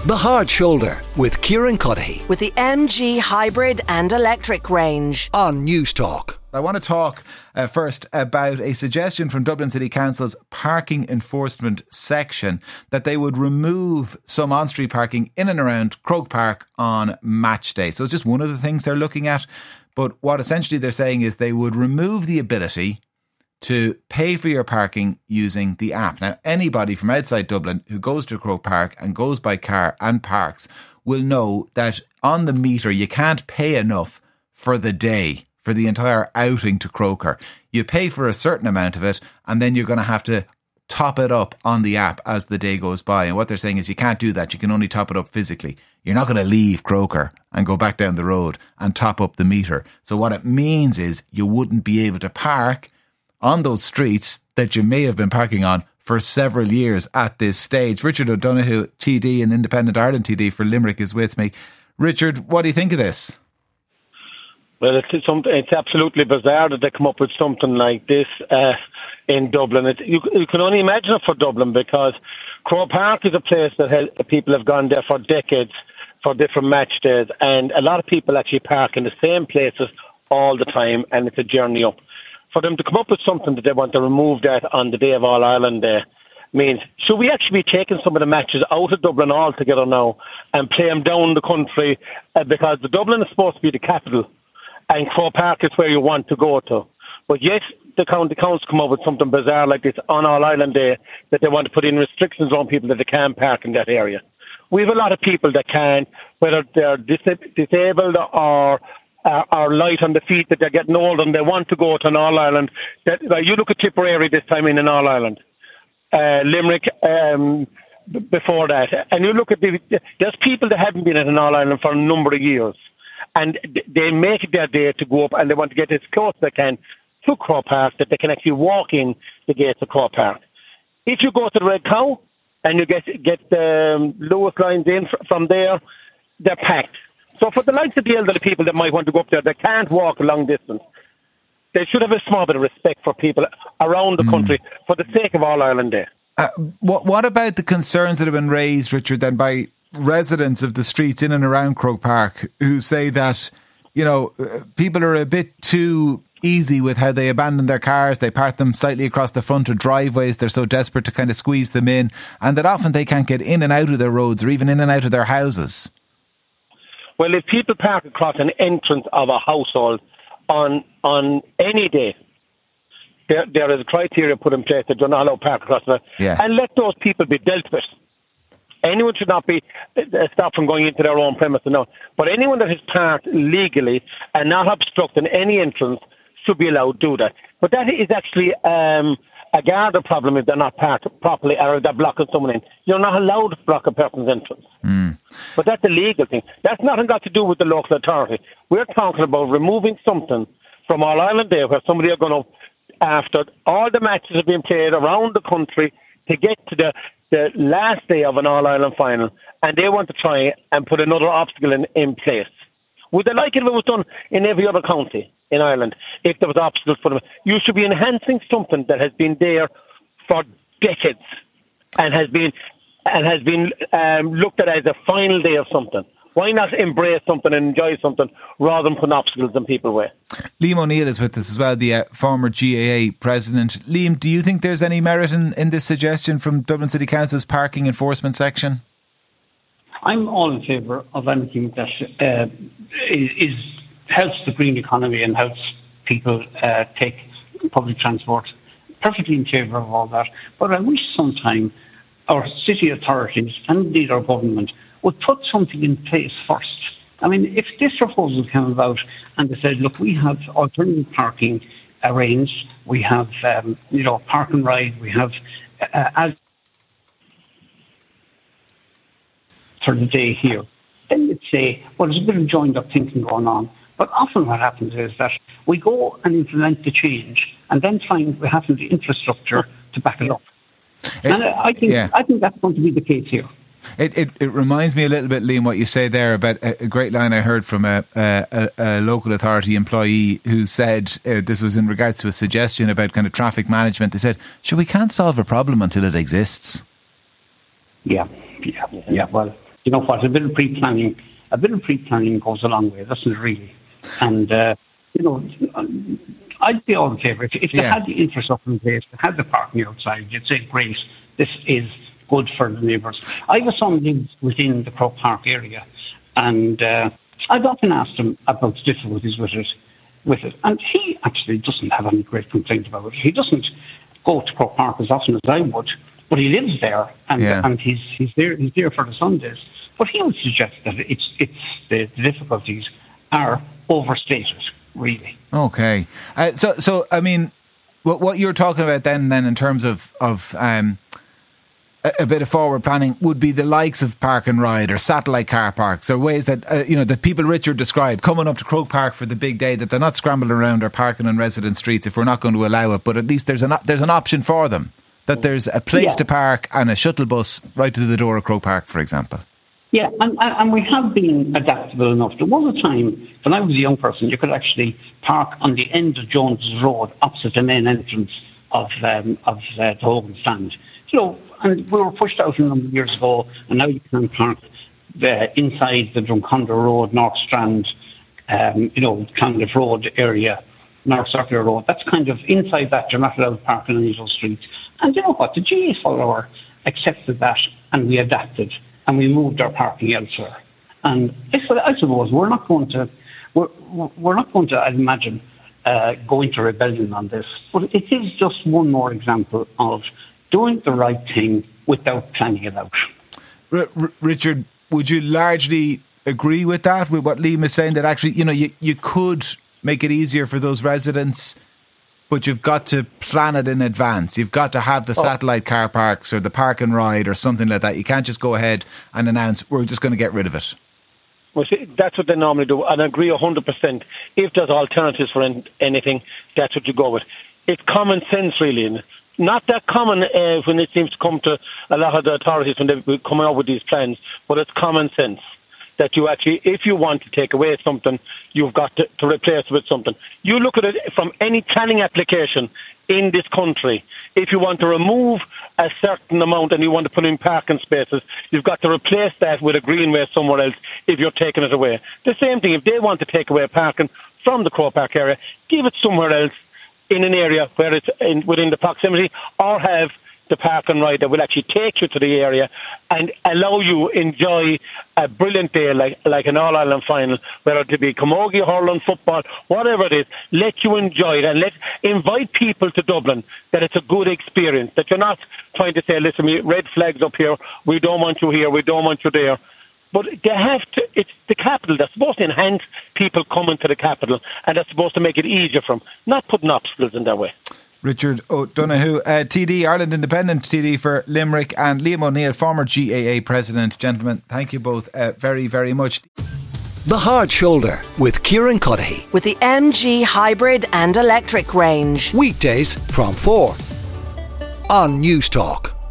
The Hard Shoulder with Kieran Cuddihy with the MG hybrid and electric range on News Talk. I want to talk first about a suggestion from Dublin City Council's parking enforcement section that they would remove some on-street parking in and around Croke Park on match day. So it's just one of the things they're looking at. But what essentially they're saying is they would remove the ability to pay for your parking using the app. Now, anybody from outside Dublin who goes to Croke Park and goes by car and parks will know that on the meter you can't pay enough for the day, for the entire outing to Croker. You pay for a certain amount of it and then you're going to have to top it up on the app as the day goes by. And what they're saying is you can't do that. You can only top it up physically. You're not going to leave Croker and go back down the road and top up the meter. So what it means is you wouldn't be able to park on those streets that you may have been parking on for several years at this stage. Richard O'Donoghue, TD and Independent Ireland TD for Limerick, is with me. Richard, what do you think of this? Well, it's absolutely bizarre that they come up with something like this in Dublin. You can only imagine it for Dublin, because Croke Park is a place that people have gone there for decades for different match days, and a lot of people actually park in the same places all the time, and it's a journey up. For them to come up with something that they want to remove that on the Day of All Ireland Day means, should we actually be taking some of the matches out of Dublin altogether now and play them down the country, because the Dublin is supposed to be the capital and Croke Park is where you want to go to. But yet the county council come up with something bizarre like this on All Ireland Day, that they want to put in restrictions on people that they can't park in that area. We have a lot of people that can, whether they're disabled or are light on the feet, that they're getting old and they want to go to an All Ireland. You look at Tipperary this time in an All Ireland, Limerick before that, and you look at there's people that haven't been at an All Ireland for a number of years, and they make it their day to go up, and they want to get as close as they can to Croke Park that they can actually walk in the gates of Croke Park. If you go to the Red Cow and you get the lowest lines in from there, they're packed. So for the likes of the elderly people that might want to go up there, they can't walk a long distance. They should have a small bit of respect for people around the country for the sake of All Ireland Day. What about the concerns that have been raised, Richard, then by residents of the streets in and around Croke Park who say that, you know, people are a bit too easy with how they abandon their cars, they park them slightly across the front of driveways, they're so desperate to kind of squeeze them in, and that often they can't get in and out of their roads or even in and out of their houses? Well, if people park across an entrance of a household on any day, there is a criteria put in place that you're not allowed to park across it. Yeah. And let those people be dealt with. Anyone should not be stopped from going into their own premises now. But anyone that has parked legally and not obstructing any entrance should be allowed to do that. But that is actually a Garda problem if they're not parked properly or if they're blocking someone in. You're not allowed to block a person's entrance. But that's a legal thing. That's nothing got to do with the local authority. We're talking about removing something from All Ireland Day where somebody are going to, after all the matches have been played around the country, to get to the last day of an All Ireland final, and they want to try and put another obstacle in place. Would they like it if it was done in every other county in Ireland, if there was obstacles for them? You should be enhancing something that has been there for decades and has been looked at as a final day of something. Why not embrace something and enjoy something rather than put obstacles in people's way? Liam O'Neill is with us as well, the former GAA president. Liam, do you think there's any merit in this suggestion from Dublin City Council's parking enforcement section? I'm all in favour of anything that helps the green economy and helps people take public transport. Perfectly in favour of all that. But I wish sometime our city authorities and indeed our government would put something in place first. I mean, if this proposal came about and they said, look, we have alternative parking arranged, we have, park and ride, we have for the day here, then you'd say, well, there's a bit of joined up thinking going on. But often what happens is that we go and implement the change and then find we haven't the infrastructure to back it up. And I think that's going to be the case here. It reminds me a little bit, Liam, what you say there about a great line I heard from a local authority employee who said, this was in regards to a suggestion about kind of traffic management. They said, we can't solve a problem until it exists. Yeah. Well, you know what, a bit of pre-planning goes a long way, doesn't it, really? And, I'd be all in favour. If they had the infrastructure in place, they had the parking outside, you'd say, great, this is good for the neighbours. I have a son who lives within the Croke Park area, and I've often asked him about the difficulties with it, and he actually doesn't have any great complaint about it. He doesn't go to Croke Park as often as I would, but he lives there, and he's there for the Sundays. But he would suggest that it's the difficulties are overstated, really. Okay, so I mean, what you're talking about then in terms of a bit of forward planning would be the likes of park and ride or satellite car parks, or ways that that people Richard described coming up to Croke Park for the big day, that they're not scrambling around or parking on resident streets if we're not going to allow it, but at least there's an option for them, that there's a place to park and a shuttle bus right to the door of Croke Park, for example. Yeah, and we have been adaptable enough. There was a time when I was a young person, you could actually park on the end of Jones's Road opposite the main entrance of the Hogan stand. And we were pushed out a number of years ago, and now you can park inside the Drumcondra Road, North Strand, Clonliffe Road area, North Circular Road. That's kind of inside that, you're not allowed parking on these streets. And you know what? The GA follower accepted that, and we adapted, and we moved our parking elsewhere. And I suppose we're not going to, I imagine, go into rebellion on this. But it is just one more example of doing the right thing without planning it out. Richard, would you largely agree with that, with what Liam is saying, that actually, you could make it easier for those residents, but you've got to plan it in advance? You've got to have the satellite car parks or the park and ride or something like that. You can't just go ahead and announce, we're just going to get rid of it. Well, see, that's what they normally do, and I agree 100%. If there's alternatives for anything, that's what you go with. It's common sense, really. Not that common when it seems to come to a lot of the authorities when they come out with these plans, but it's common sense that you actually, if you want to take away something, you've got to replace it with something. You look at it from any planning application in this country. If you want to remove a certain amount and you want to put in parking spaces, you've got to replace that with a greenway somewhere else if you're taking it away. The same thing, if they want to take away parking from the Croke Park area, give it somewhere else in an area where it's within the proximity, or have the park and ride that will actually take you to the area and allow you enjoy a brilliant day like an All-Ireland final, whether it be camogie, hurling, football, whatever it is. Let you enjoy it, and let invite people to Dublin that it's a good experience, that you're not trying to say, listen, red flags up here, we don't want you here, we don't want you there. But they have to, it's the capital that's supposed to enhance people coming to the capital, and that's supposed to make it easier for them, not putting obstacles in their way. Richard O'Donoghue, TD, Ireland Independent TD for Limerick, and Liam O'Neill, former GAA President. Gentlemen, thank you both very, very much. The Hard Shoulder with Kieran Cuddihy. With the MG hybrid and electric range. Weekdays from 4 on News Talk.